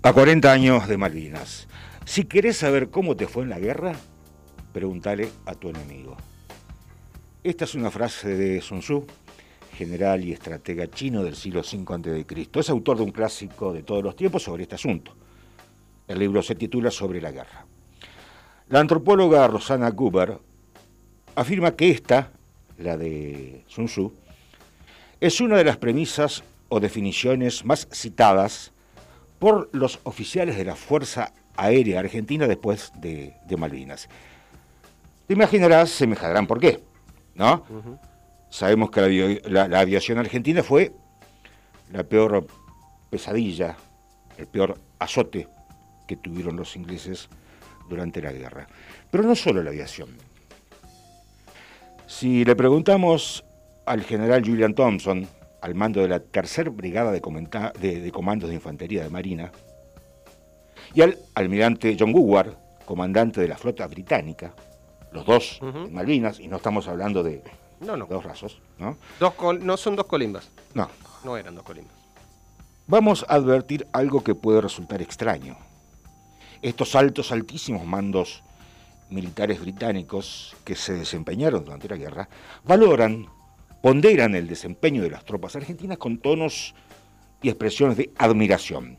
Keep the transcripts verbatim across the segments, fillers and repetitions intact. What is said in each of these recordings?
A cuarenta años de Malvinas. Si querés saber cómo te fue en la guerra, pregúntale a tu enemigo. Esta es una frase de Sun Tzu, general y estratega chino del siglo cinco antes de Cristo. Es autor de un clásico de todos los tiempos sobre este asunto. El libro se titula Sobre la guerra. La antropóloga Rosana Guber afirma que esta, la de Sun Tzu, es una de las premisas o definiciones más citadas por los oficiales de la Fuerza Aérea Argentina después de, de Malvinas. Te imaginarás, se imaginarán por qué, ¿no? Uh-huh. Sabemos que la, la, la aviación argentina fue la peor pesadilla, el peor azote que tuvieron los ingleses durante la guerra. Pero no solo la aviación. Si le preguntamos al general Julian Thompson, al mando de la tercera brigada de, comenta- de, de comandos de infantería de Marina, y al almirante John Woodward, comandante de la flota británica, los dos uh-huh. en Malvinas, y no estamos hablando de no, no. dos rasos, ¿no? Dos col- no son dos colimbas. No. No eran dos colimbas. Vamos a advertir algo que puede resultar extraño. Estos altos, altísimos mandos militares británicos que se desempeñaron durante la guerra valoran, ponderan el desempeño de las tropas argentinas con tonos y expresiones de admiración.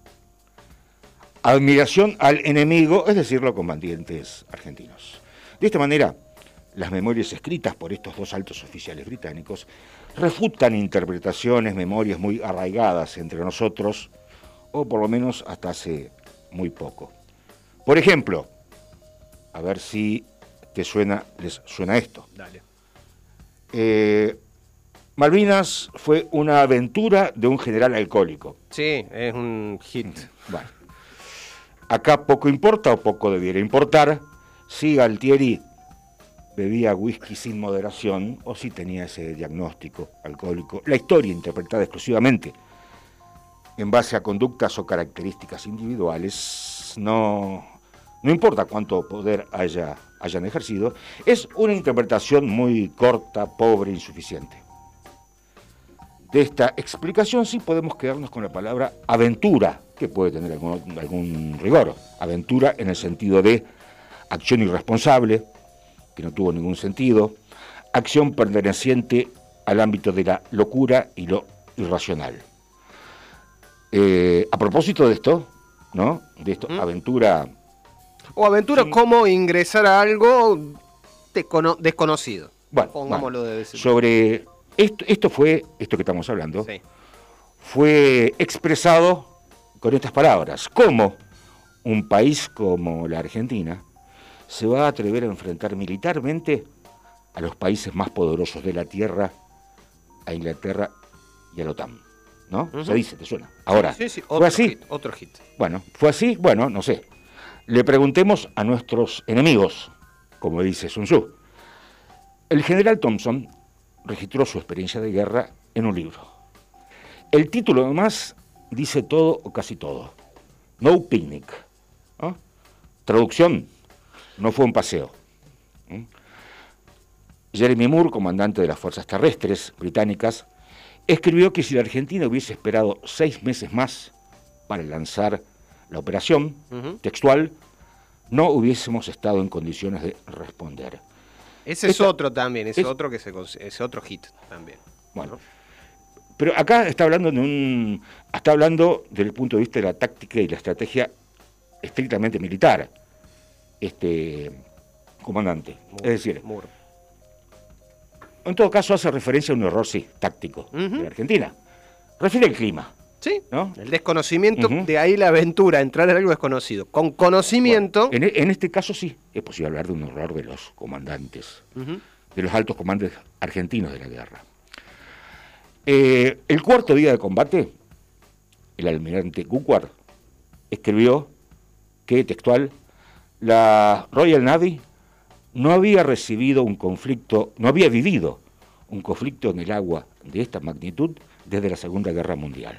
Admiración al enemigo, es decir, los combatientes argentinos. De esta manera, las memorias escritas por estos dos altos oficiales británicos refutan interpretaciones, memorias muy arraigadas entre nosotros, o por lo menos hasta hace muy poco. Por ejemplo, a ver si te suena, les suena esto. Dale. Eh, Malvinas fue una aventura de un general alcohólico. Sí, es un hit. Bueno, acá poco importa o poco debiera importar si Galtieri bebía whisky sin moderación o si tenía ese diagnóstico alcohólico. La historia interpretada exclusivamente en base a conductas o características individuales, no, no importa cuánto poder haya, hayan ejercido, es una interpretación muy corta, pobre, insuficiente. De esta explicación sí podemos quedarnos con la palabra aventura, que puede tener algún, algún rigor. Aventura en el sentido de acción irresponsable, que no tuvo ningún sentido, acción perteneciente al ámbito de la locura y lo irracional. Eh, a propósito de esto, ¿no? De esto, ¿Mm? aventura... O aventura sí. Como ingresar a algo descono- desconocido. Bueno, pongámoslo bueno, de ese sobre esto, esto fue, esto que estamos hablando, sí. fue expresado con estas palabras. ¿Cómo un país como la Argentina se va a atrever a enfrentar militarmente a los países más poderosos de la Tierra, a Inglaterra y a la OTAN? ¿No? Uh-huh. Se dice, ¿te suena? Ahora, sí, sí, sí. ¿fue Otro así? Hit, otro hit. Bueno, ¿fue así? Bueno, no sé. Le preguntemos a nuestros enemigos, como dice Sun Tzu. El general Thompson registró su experiencia de guerra en un libro. El título, además, dice todo o casi todo. No picnic. ¿No? Traducción, no fue un paseo. ¿Mm? Jeremy Moore, comandante de las fuerzas terrestres británicas, escribió que si la Argentina hubiese esperado seis meses más para lanzar la operación, uh-huh. textual, no hubiésemos estado en condiciones de responder. Ese Esta, es otro también, ese es otro que se es otro hit también. Bueno, pero acá está hablando de un, está hablando desde el punto de vista de la táctica y la estrategia estrictamente militar, este comandante. Moore, es decir, Moore. En todo caso hace referencia a un error, sí, táctico uh-huh. de la Argentina. Refiere al clima. Sí, ¿no? El desconocimiento, uh-huh. de ahí la aventura, entrar en algo desconocido. Con conocimiento... Bueno, en, en este caso sí, es posible hablar de un error de los comandantes, uh-huh. de los altos comandantes argentinos de la guerra. Eh, el cuarto día de combate, el almirante Woodward escribió que, textual, la Royal Navy no había recibido un conflicto, no había vivido un conflicto en el agua de esta magnitud desde la Segunda Guerra Mundial.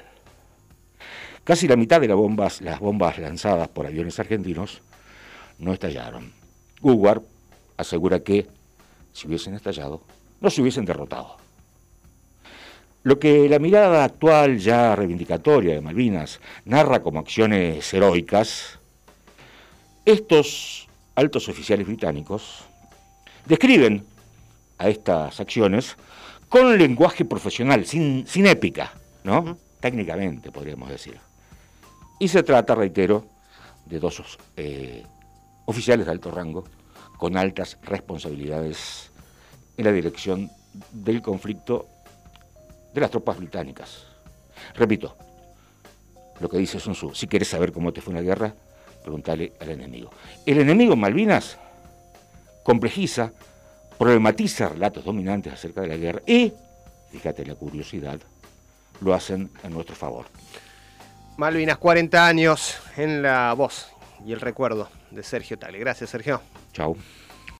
Casi la mitad de las bombas, las bombas lanzadas por aviones argentinos no estallaron. Woodward asegura que, si hubiesen estallado, no se hubiesen derrotado. Lo que la mirada actual ya reivindicatoria de Malvinas narra como acciones heroicas, estos altos oficiales británicos describen a estas acciones con lenguaje profesional, sin, sin épica, ¿no? Uh-huh. Técnicamente, podríamos decir. Y se trata, reitero, de dos eh, oficiales de alto rango con altas responsabilidades en la dirección del conflicto de las tropas británicas. Repito, lo que dice Sun Tzu: si quieres saber cómo te fue una guerra, preguntale al enemigo. El enemigo en Malvinas complejiza, problematiza relatos dominantes acerca de la guerra y, fíjate la curiosidad, lo hacen a nuestro favor. Malvinas, cuarenta años en la voz y el recuerdo de Sergio Tagle. Gracias, Sergio. Chau.